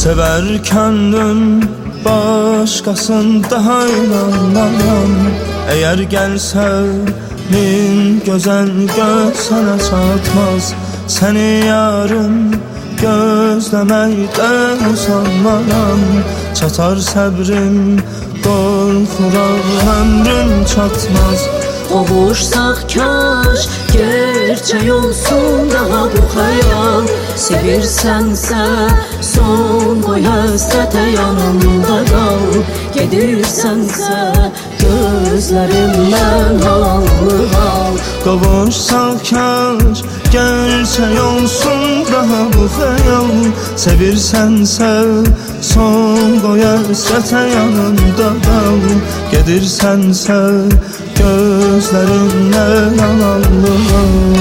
Sever könlün başkasında hayranlaram. Eğer gelse min güzel göz sana çatmaz. Seni yarın gözleməkdən usanmaram. Çatar səbrim, qorxuram ömrüm çatmaz. Qovuşsaq kaş, gerçək olsun daha bu xəyal. Sevirsənsə, son qoy həsrətə yanımda qal. Gedirsənsə, gözlərimdən hallı hal. Qovuşsaq kaş, gerçək olsun daha bu xəyal. Sevirsənsə, son qoy həsrətə yanımda qal. Gedirsənsə, gözlərimdən hallı hal.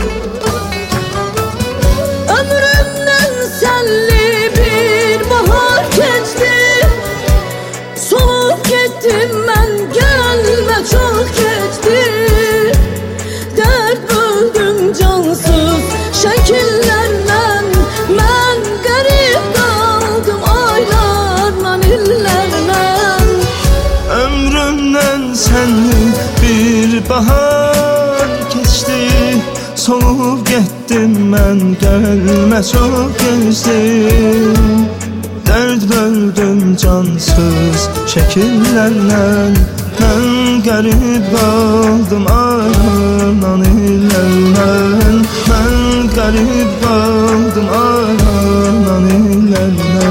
Ömrümdən sənli bir bahar keçdi. Solub getdim mən, gəlmə çox keçdi. Dərd böldüm cansız şəkillərlə. Mən qərib qaldım aylarla, illərlə. Ömrümdən sənli bir bahar keçdi. Solub getdim mən, gəlmə çox keçdi. Dərd böldüm cansız şəkillərlə. Mən qərib qaldım aylarla, illərlə. Mən qərib qaldım aylarla, illərlə.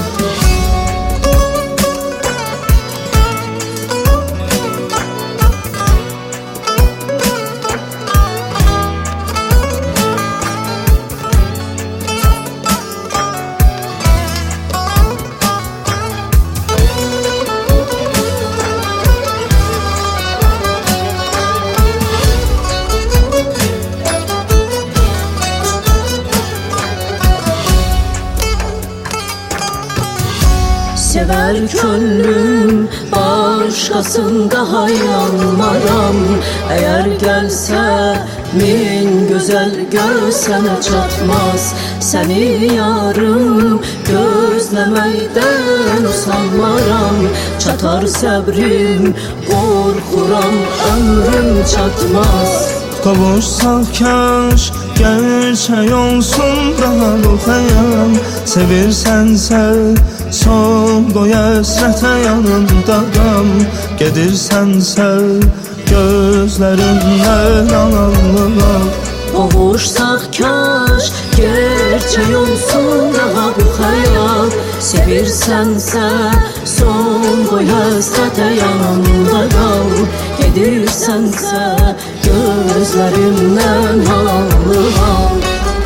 Sever könlüm başkasında hayranmaram. Eğer gelse min güzel göz sana çatmaz. Seni yarım gözleməkdən usanmaram. Çatar səbrim, qorxuram ömrüm çatmaz. Qovuşsaq kaş, gerçək olsun daha bu xəyal. Sevirsənsə, son qoy həsrətə yanımda qal. Gedirsənsə, gözlərimdən hallı hal. Qovuşsaq kaş, gerçək olsun daha bu xəyal. Sevirsənsə, son qoy həsrətə yanımda qal. Gedirsənsə, gözlərimdən hallı hal.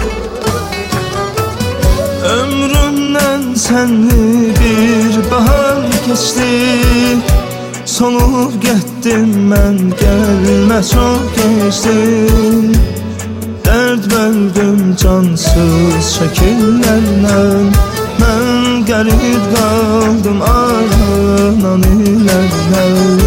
Ömrümdən sənli bir bahar keçdi. Solub getdim mən, gəlmə çox keçdi. Dərd böldüm cansız şəkillərlə. Mən qərib qaldım aylarla, illərlə.